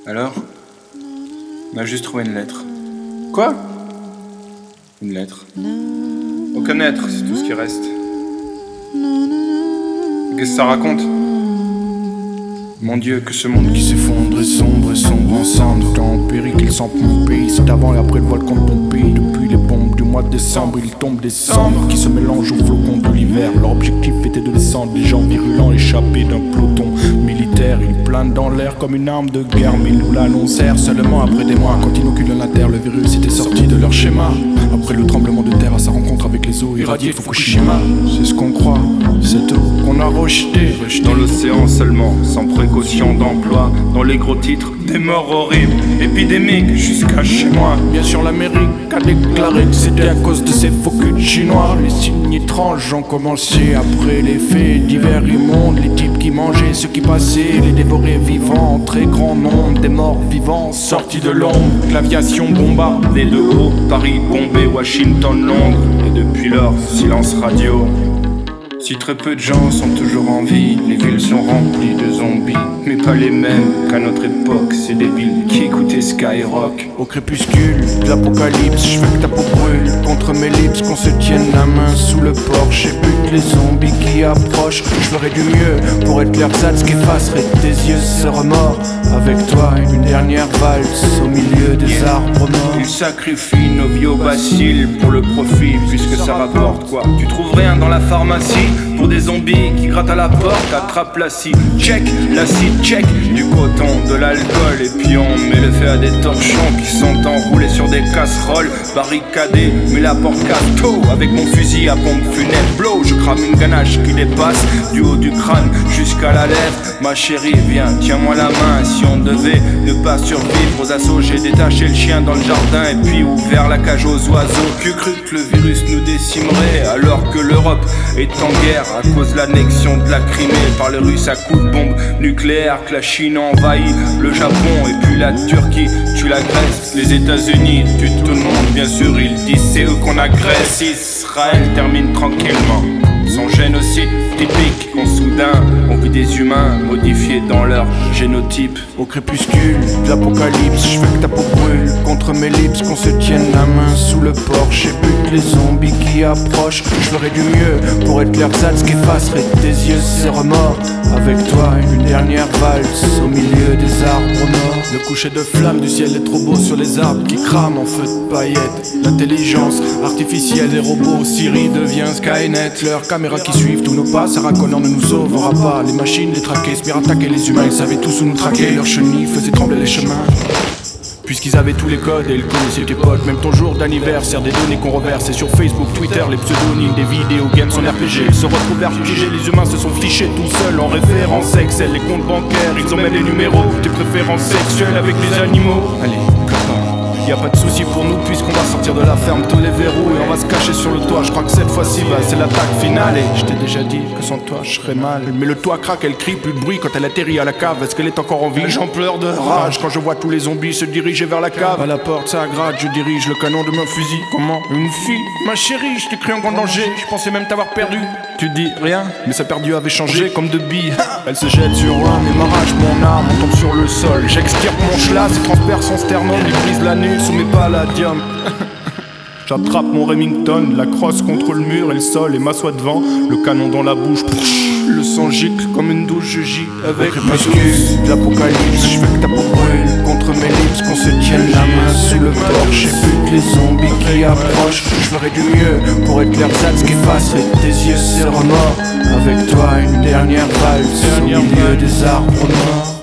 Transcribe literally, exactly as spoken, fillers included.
Alors? On a juste trouvé une lettre. Quoi? Une lettre. Aucun être, c'est tout ce qui reste. Qu'est-ce que ça raconte? Mon Dieu, que ce monde qui s'effondre est sombre et sombre ensemble. Tant en péril qu'il sent mon pays. C'est avant et après le volcan de Pompéi. Depuis les bombes du mois de décembre, il tombe des cendres qui se mélangent aux flocons de l'hiver. Leur objectif était de descendre les gens virulents échappés d'un peloton militaire. Ils planent dans l'air comme une arme de guerre, mais ils nous l'annoncèrent seulement après des mois. Quand inoculent la terre, le virus était sorti de leur schéma. Après le tremblement de terre à sa rencontre avec les eaux irradiées Fukushima. C'est ce qu'on croit, cette eau qu'on a rejetée dans l'océan seulement, sans précaution d'emploi. Dans les gros titres, des morts horribles, épidémiques jusqu'à chez moi. Bien sûr l'Amérique a déclaré que c'était à cause de ces faux culs chinois. Les signes étranges ont commencé après les faits divers immondes. Les types qui mangeaient ceux qui passaient, les dévoraient vivants en très grand nombre. Des morts vivants sortis de l'ombre. L'aviation bombardée de haut, Paris, Bombay, Washington, Londres. Et depuis lors, silence radio. Si très peu de gens sont toujours en vie, les villes sont remplies de zombies, mais pas les mêmes qu'à notre époque. C'est débile qui écoutaient Skyrock. Au crépuscule de l'apocalypse, je veux que ta peau brûle contre mes lips, qu'on se tienne la main sous le porche et bute les zombies qui approchent. Je ferai du mieux pour être l'ersatz qui effacerait tes yeux ce remords. Avec toi, une dernière valse au milieu des arbres morts. Ils sacrifient nos vieux bacilles pour le profit, puisque ça rapporte quoi? Tu trouves rien dans la pharmacie pour des zombies qui grattent à la porte, attrape l'acide, check, l'acide, check, du coton, de l'alcool, et puis on met le feu à des torchons qui sont enroulés sur des casseroles, barricadés, mais la porte casse tôt, avec mon fusil à pompe funèbre, blow, je crame une ganache qui dépasse du haut du crâne jusqu'à la lèvre. Ma chérie, viens, tiens-moi la main, si on devait ne pas survivre aux assauts, j'ai détaché le chien dans le jardin et puis ouvert la cage aux oiseaux. Qui cru que le virus nous décimerait alors que l'Europe est en guerre à cause de l'annexion de la Crimée par les Russes à coups de bombes nucléaires, que la Chine envahit le Japon et puis la Turquie tue la Grèce, les États-Unis tuent tout le monde, bien sûr ils disent c'est eux qu'on agresse. Israël termine tranquillement son génocide typique, quand soudain on vit des humains modifiés dans leur génotype. Au crépuscule de l'apocalypse, je veux que ta peau brûle contre mes lips, qu'on se tienne la main sous le porche et bute les zombies qui approchent. Je ferai du mieux pour être l'ersatz qui effacerait tes yeux ces remords. Avec toi, une dernière valse au milieu des arbres morts. Le coucher de flammes du ciel est trop beau sur les arbres qui crament en feu de paillettes. L'intelligence artificielle des robots, Siri devient Skynet. Leurs caméras qui suivent tous nos pas, Sarah Connor ne nous sauvera pas. Les machines, les traquer, espèrent attaquer les humains, ils savaient tous où nous traquer. Leurs chenilles faisaient trembler les chemins, puisqu'ils avaient tous les codes et ils connaissaient tes potes. Même ton jour d'anniversaire, des données qu'on reverse. Et sur Facebook, Twitter, les pseudonymes des vidéos games son R P G. Ils se retrouvent vertigés, les humains se sont fichés tout seuls en référence Excel. Les comptes bancaires, ils ont même les numéros tes préférences sexuelles avec les animaux. Allez, y a pas de souci pour nous puisqu'on va sortir de la ferme tous les verrous et on va se cacher sur le toit. Je crois que cette fois-ci bah, c'est l'attaque finale. Et je t'ai déjà dit que sans toi je serais mal. Mais le toit craque, elle crie, plus de bruit quand elle atterrit à la cave. Est-ce qu'elle est encore en vie? J'en pleure de rage quand je vois tous les zombies se diriger vers la cave. À la porte ça gratte, je dirige le canon de mon fusil. Comment? Une fille? Ma chérie, je t'ai cru en grand danger. Je pensais même t'avoir perdu. Tu dis rien, mais sa perdu avait changé comme de billes. Elle se jette sur un et m'arrache mon arme, on tombe sur le sol. J'extirpe mon schlass et transperce son sternum. Il brise la nuque sous mes palladiums. J'attrape mon Remington, la crosse contre le mur et le sol et m'assois devant, le canon dans la bouche. Le sang gicle comme une douche, je gis avec ma douce. De l'apocalypse, je veux que ta peau brûle contre mes lips, qu'on se tienne la main sous le porche et bute les zombies qui approchent. Je ferai du mieux pour être l'ersatz qui effacerait tes yeux ces remords. Avec toi, une dernière valse au milieu des arbres morts.